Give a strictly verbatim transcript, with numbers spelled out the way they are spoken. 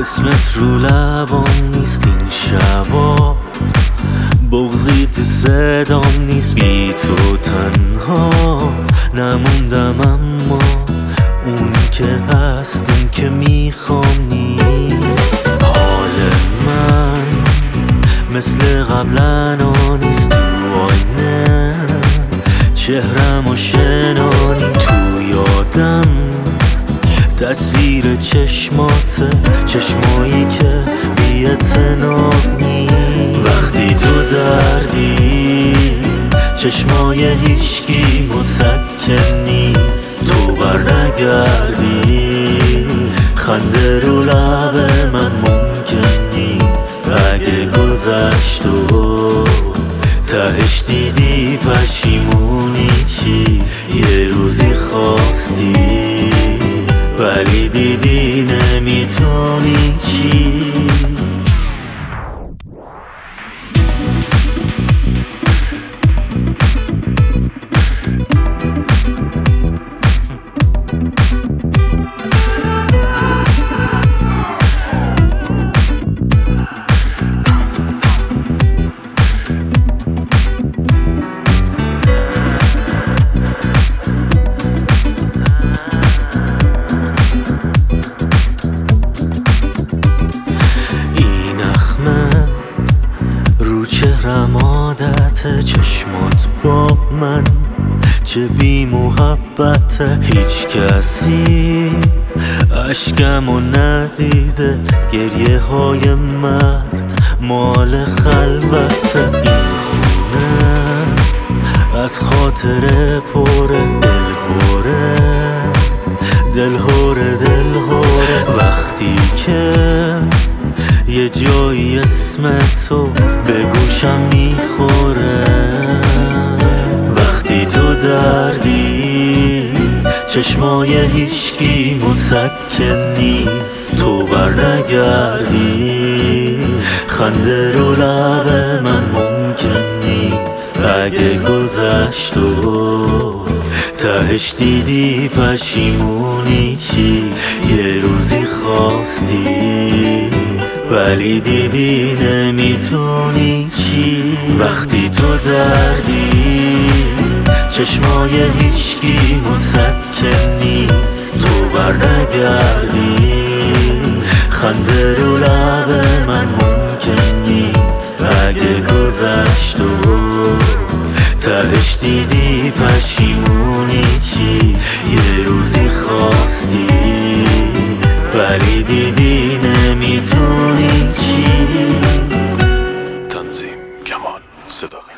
اسمت رو لبام نیست این شبا، بغضی تو صدام نیست، بی تو تنها نموندم، اما اون که هست اون که میخوام نیست. حال من مثل قبلا نیست، تو آینه چهرم و شنا نیست، تو یادم تصویر چشماته، چشمایی که بی اعتناب نیست. وقتی تو دردی چشمای هیچکی مسکن نیست، تو بر نگردی خنده رو لب من ممکن نیست. اگه گذشت و تهش دیدی پشیمونی چی، یه روزی خواستی ولی دیدی نمیتونی چی. چهرم عادت چشمات با من چه بی محبت، هیچ کسی عشقمو ندیده، گریه های مرد مال خلوت. این خونه از خاطر پره، دلهوره دلهوره دلهوره. وقتی که یه جایی اسمتو به گوشم میخوره، وقتی تو دردی چشمای هیچکی مسکن نیست، تو بر نگردی خنده رو لب من ممکن نیست. اگه گذشت و تهش دیدی پشیمونی چی، یه روزی خواستی ولی دیدی نمیتونی چی. وقتی تو دردی چشمای هیچکی مسکن نیست، تو بر نگردی خنده رو لب من ممکن نیست. اگه گذشت و تهش دیدی پشیمونی چی، یه روزی خواستی ولی دیدی نمیتونی چی. تنظیم کمال صداقت.